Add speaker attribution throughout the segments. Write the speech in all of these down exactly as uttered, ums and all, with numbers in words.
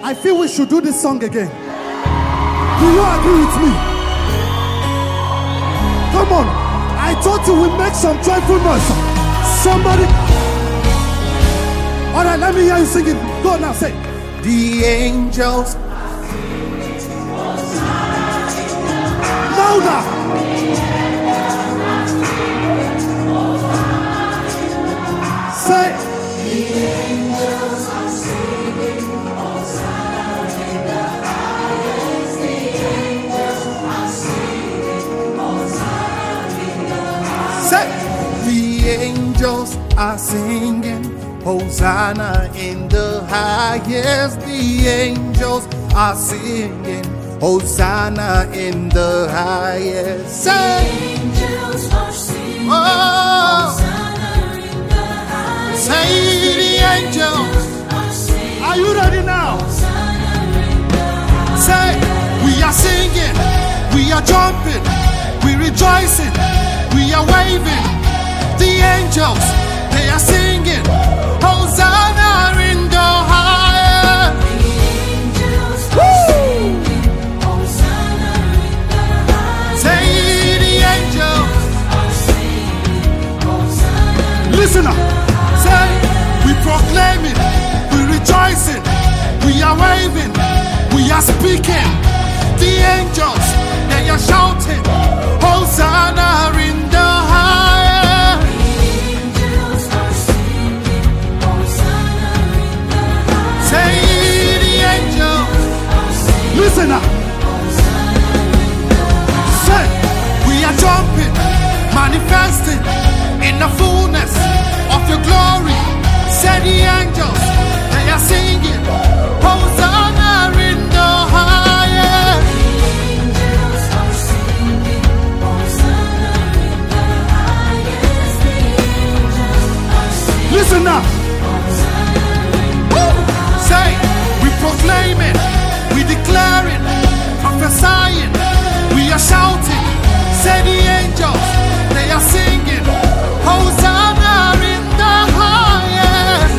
Speaker 1: I feel we should do this song again. Do you agree with me? Come on. I thought you would make some joyful noise. Somebody. All right, let me hear you sing it. Go now, say.
Speaker 2: The angels.
Speaker 1: Louder. Say.
Speaker 3: The angels are singing, Hosanna in the highest. The angels are singing, Hosanna in the highest.
Speaker 2: Say. The angels are singing, Hosanna in the highest. The angels are singing, Hosanna in the highest. Say.
Speaker 3: The angels are singing,
Speaker 2: Oh.
Speaker 3: Hosanna in the highest.
Speaker 2: Say the angels.
Speaker 3: Are singing,
Speaker 1: Are you ready now?
Speaker 3: Hosanna in the highest.
Speaker 2: Say, we are singing, we are jumping, we rejoicing, we are waving. The angels, they are singing, Hosanna in the highest.
Speaker 3: The angels are singing, Hosanna in the highest.
Speaker 2: Say the angels.
Speaker 3: Are singing, Hosanna.
Speaker 1: Listen up.
Speaker 2: Say, we proclaiming, we rejoicing, we are waving, we are speaking. The angels, they are shouting, Hosanna in the highest.
Speaker 3: The angels are singing, Hosanna in the highest.
Speaker 2: Say the angels.
Speaker 3: Are singing,
Speaker 1: Listen up.
Speaker 3: Hosanna in the highest.
Speaker 2: Say, we are jumping, manifesting in the fullness of your glory. Say the angels, they are singing, Hosanna in the highest.
Speaker 3: The angels are singing, Hosanna in the highest. The angels are singing,
Speaker 1: Listen up.
Speaker 3: Hosanna in the
Speaker 2: Woo! Say, we proclaiming, we declaring, prophesying, we are shouting. Say the angels, they are singing, Hosanna in the highest.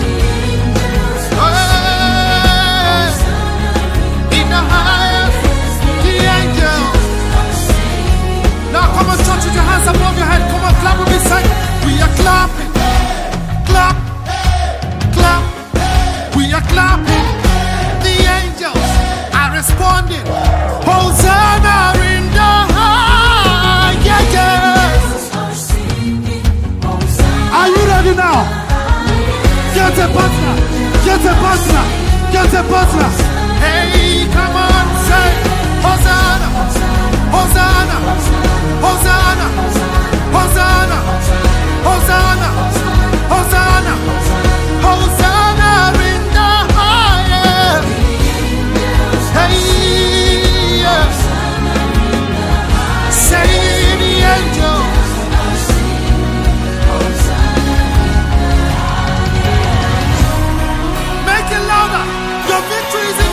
Speaker 2: Hey, in the highest, the angels. Now come on, church, with your hands above your head. Come on, clap with me, say, we are clapping, clap, clap. We are clapping. The angels are responding. Hosanna in the high. Yeah, yeah.
Speaker 3: are singing, Hosanna.
Speaker 1: Are you ready now? Get a partner. Get a partner. Get a partner.
Speaker 2: Hey, come on, say Hosanna, Hosanna, Hosanna, Hosanna, Hosanna, Hosanna, Hosanna in the highest. Hey, yes. Say the angels. Make it louder. Your victory is in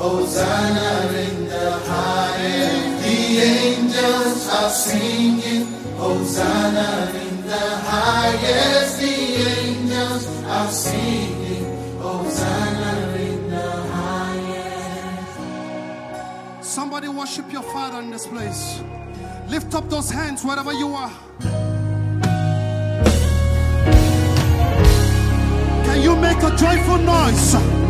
Speaker 2: Hosanna in the highest. The angels are singing, Hosanna in the highest. The angels are singing, Hosanna in the highest.
Speaker 1: Somebody worship your Father in this place. Lift up those hands wherever you are. Can you make a joyful noise?